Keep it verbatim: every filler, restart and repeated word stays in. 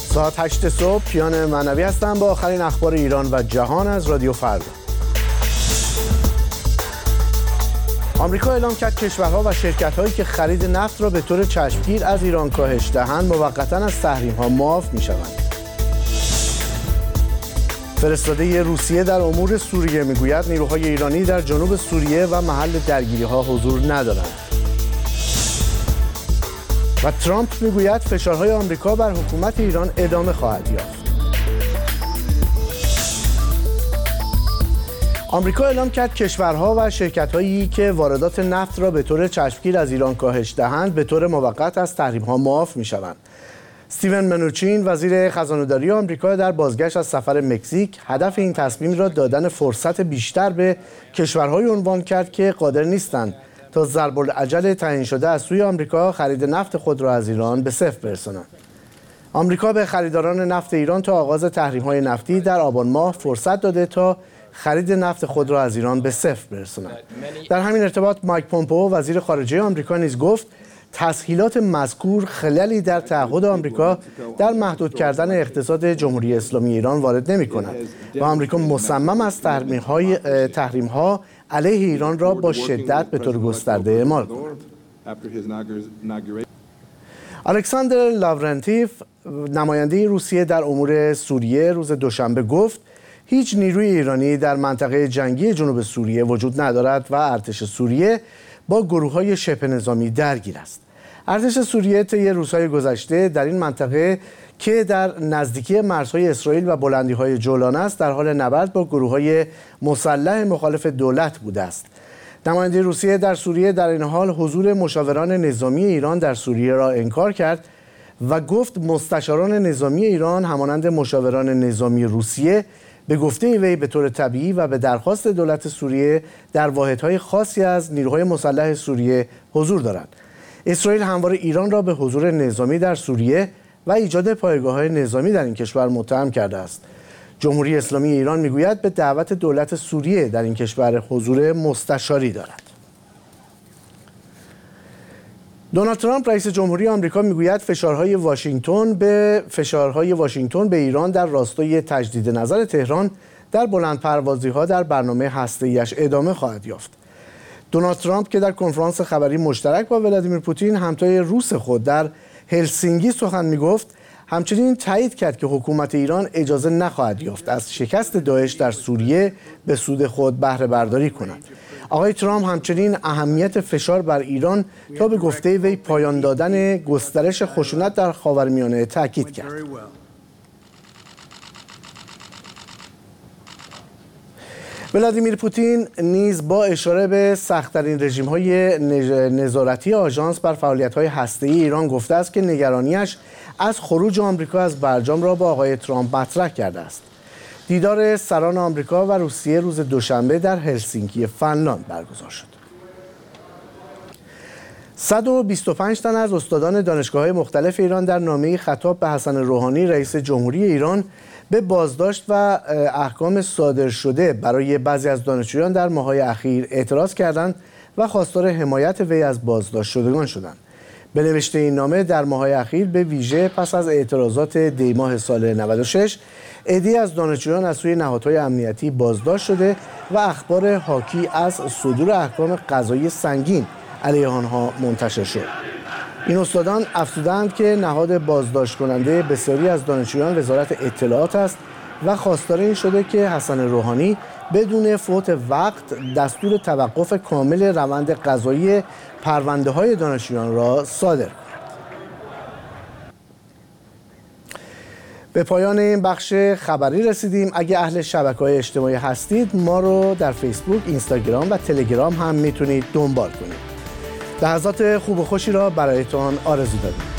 ساعت هشت صبح کیان معنوی هستم با آخرین اخبار ایران و جهان از رادیو فردا. آمریکا اعلام کرد کشورها و شرکت‌هایی که خرید نفت را به طور چشمگیر از ایران کاهش دهند موقتاً از تحریم‌ها معاف می‌شوند. فرستاده روسیه در امور سوریه میگوید نیروهای ایرانی در جنوب سوریه و محل درگیری‌ها حضور ندارند. و ترامپ میگوید فشارهای آمریکا بر حکومت ایران ادامه خواهد یافت. آمریکا اعلام کرد کشورها و شرکت‌هایی که واردات نفت را به طور چشمگیر از ایران کاهش دهند به طور موقت از تحریم‌ها معاف می‌شوند. استیون منوچین وزیر خزانه‌داری آمریکا در بازگشت از سفر مکزیک هدف این تصمیم را دادن فرصت بیشتر به کشورهای عنوان کرد که قادر نیستند تا ضرب العجل تعیین شده از سوی آمریکا خرید نفت خود را از ایران به صفر برسانند. آمریکا به خریداران نفت ایران تا آغاز تحریم‌های نفتی در آبان ماه فرصت داده تا خرید نفت خود را از ایران به صفر برسانند. در همین ارتباط مایک پومپئو وزیر خارجه آمریکا نیز گفت تسهیلات مذکور خللی در تعهد آمریکا در محدود کردن اقتصاد جمهوری اسلامی ایران وارد نمی‌کند و آمریکا مصمم است تحریم‌های تحریم‌ها علیه ایران را با شدت به طور گسترده اعمال کند. الکساندر لاورنتیف نماینده روسیه در امور سوریه روز دوشنبه گفت هیچ نیروی ایرانی در منطقه جنگی جنوب سوریه وجود ندارد و ارتش سوریه با گروه‌های شبه نظامی درگیر است. ارتش سوریه طی روزهای گذشته در این منطقه که در نزدیکی مرزهای اسرائیل و بلندی‌های جولان است در حال نبرد با گروه‌های مسلح مخالف دولت بوده است. نماینده روسیه در سوریه در این حال حضور مشاوران نظامی ایران در سوریه را انکار کرد و گفت مستشاران نظامی ایران همانند مشاوران نظامی روسیه به گفته وی به طور طبیعی و به درخواست دولت سوریه در واحدهای خاصی از نیروهای مسلح سوریه حضور دارند. اسرائیل همواره ایران را به حضور نظامی در سوریه و ایجاد پایگاه‌های نظامی در این کشور متهم کرده است. جمهوری اسلامی ایران میگوید به دعوت دولت سوریه در این کشور حضور مستشاری دارد. دونالد ترامپ رئیس جمهوری آمریکا میگوید فشارهای واشنگتن به فشارهای واشنگتن به ایران در راستای تجدید نظر تهران در بلندپروازی‌ها در برنامه هسته‌ایش ادامه خواهد یافت. دونالد ترامپ که در کنفرانس خبری مشترک با ولادیمیر پوتین همتای روس خود در هلسینکی سخن میگفت، همچنین تایید کرد که حکومت ایران اجازه نخواهد یافت از شکست داعش در سوریه به سود خود بهره برداری کند. آقای ترامپ همچنین اهمیت فشار بر ایران تا به گفته وی پایان دادن گسترش خشونت در خاورمیانه تاکید کرد. ولادیمیر پوتین نیز با اشاره به سخت‌ترین رژیم‌های نظارتی آژانس بر فعالیت‌های هسته‌ای ایران گفته است که نگرانیش از خروج آمریکا از برجام را با آقای ترامپ مطرح کرده است. دیدار سران آمریکا و روسیه روز دوشنبه در هلسینکی فنلاند برگزار شد. صد و بیست و پنج تن از استادان دانشگاه‌های مختلف ایران در نامه‌ای خطاب به حسن روحانی رئیس جمهوری ایران به بازداشت و احکام صادر شده برای بعضی از دانشجویان در ماه‌های اخیر اعتراض کردند و خواستار حمایت وی از بازداشت شدگان شدند. به نوشته این نامه در ماه‌های اخیر به ویژه پس از اعتراضات دی ماه سال نود و شش عده‌ای از دانشجویان از سوی نهادهای امنیتی بازداشت شده و اخبار حاکی از صدور احکام قضایی سنگین علیه آنها منتشر شد. این استادان افزودند که نهاد بازداشت کننده بسیاری از دانشجویان وزارت اطلاعات است و خواستار این شده که حسن روحانی بدون فوت وقت دستور توقف کامل روند قضایی پرونده‌های دانشجویان را صادر کند. به پایان این بخش خبری رسیدیم. اگه اهل شبکه‌های اجتماعی هستید ما رو در فیسبوک، اینستاگرام و تلگرام هم میتونید دنبال کنید. لحظات خوب و خوشی را برایتان آرزو داریم.